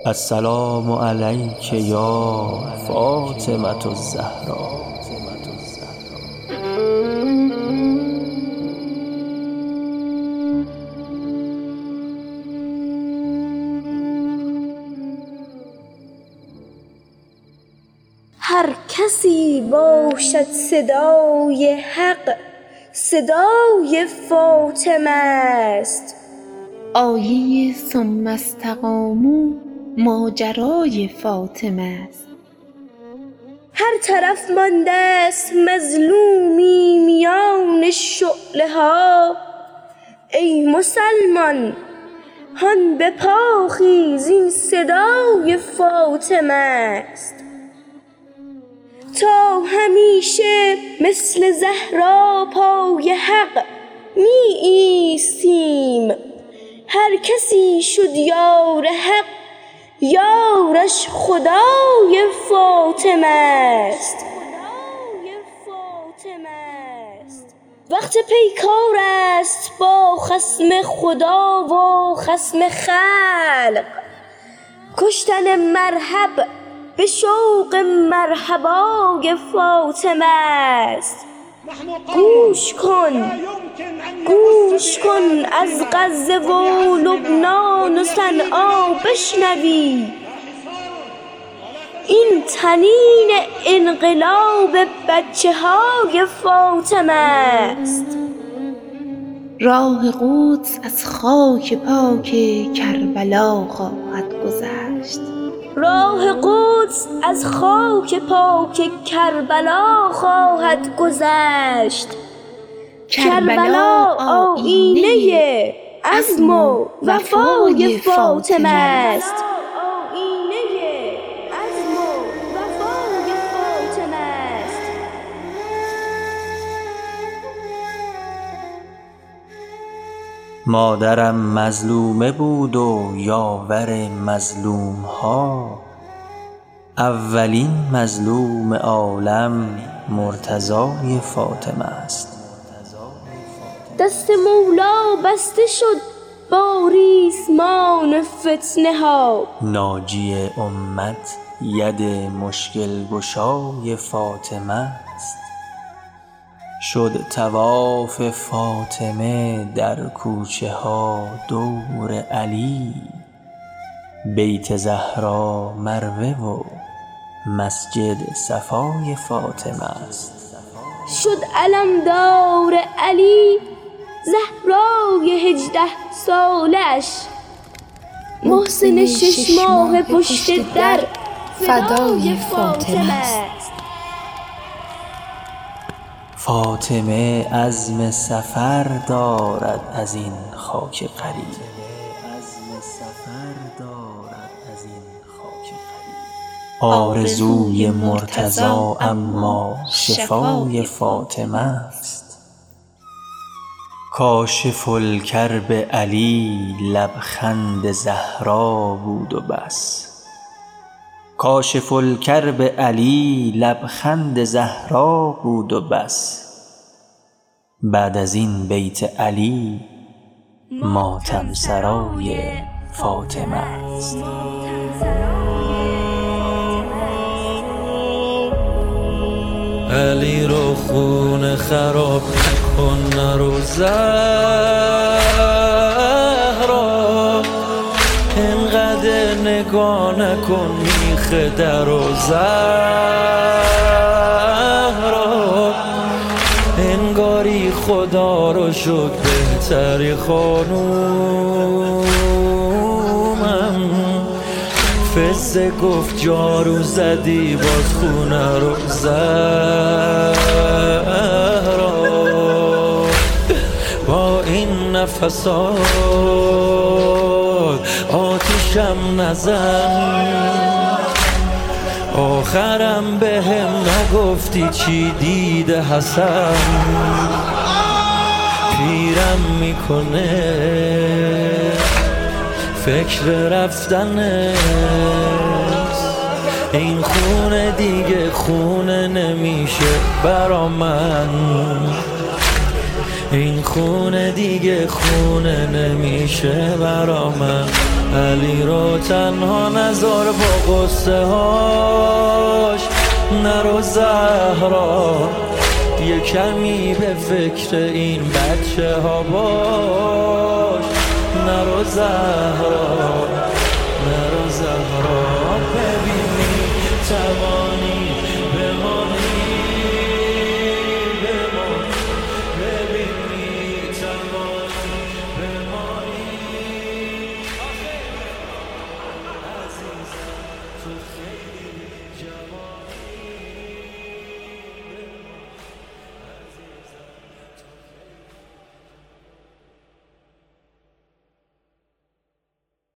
السلام علیک یا فاطمة الزهرا. هر کسی باشد صدای حق، صدای فاطمه است. آیه ثم استقاموا ماجرای فاطمه است. هر طرف مانده است مظلومی میان شعله ها. ای مسلمان هان به پا خیز، این صدای فاطمه است. تا همیشه مثل زهرا پای حق می ایستیم. هر کسی شد یار حق، یارش خدای فاطمه است. وقت پیکار است با خصم خدا و خصم خلق. کشتن مرحب به شوق مرحبای فاطمه است. گوش کن از غزه و لبنان و صنعا بشنوی. این طنین انقلاب بچه های فاطمه است. راه قدس از خاک پاک کربلا خواهد گذشت. راه قدس از خاک پاک کربلا خواهد گذشت. کربلا آیینه عزم و وفای فاطمه است. مادرم مظلومه بود و یاور مظلوم ها. اولین مظلوم عالم مرتضای فاطمه است. دست مولا بسته شد با ریسمان فتنه ها. ناجی امت ید مشکل گشای فاطمه است. شد طواف فاطمه در کوچه ها دور علی. بیت زهرا مروه و مسجد صفای فاطمه است. شد علمدار علی زهرای 18 سالش. محسن 6 ماه پشت در فدای فاطمه است. فاطمه عزم سفر دارد از این خاک قریب. آرزوی مرتضی اما شفای فاطمه است. کاشف الکرب علی لبخند زهرا بود و بس. کاشف الکرب علی لبخند زهرا بود و بس. بعد از این بیت علی ماتم سرای فاطمه است. علی رو خون خراب کن نرو زهرا. اینقدر نگاه نکن میخ در و زهرا. انگاری خدا رو شد بهتری خانومم. فسه گفت جارو زدی باز خونه رو زهرا. با این نفسات آتیشم نزن. آخرم به هم نگفتی چی دیده حسن. پیرم میکنه فکر رفتنه. این خونه دیگه خونه نمیشه برا من. این خونه دیگه خونه نمیشه برا من. علی رو تنها نذار با قصه هاش، نرو زهرا یه کمی به فکر این بچه ها باش. نرو زهرا، نرو زهرا، ببینی توانی بمانی، ببینی توانی بمانی. عزیزم تو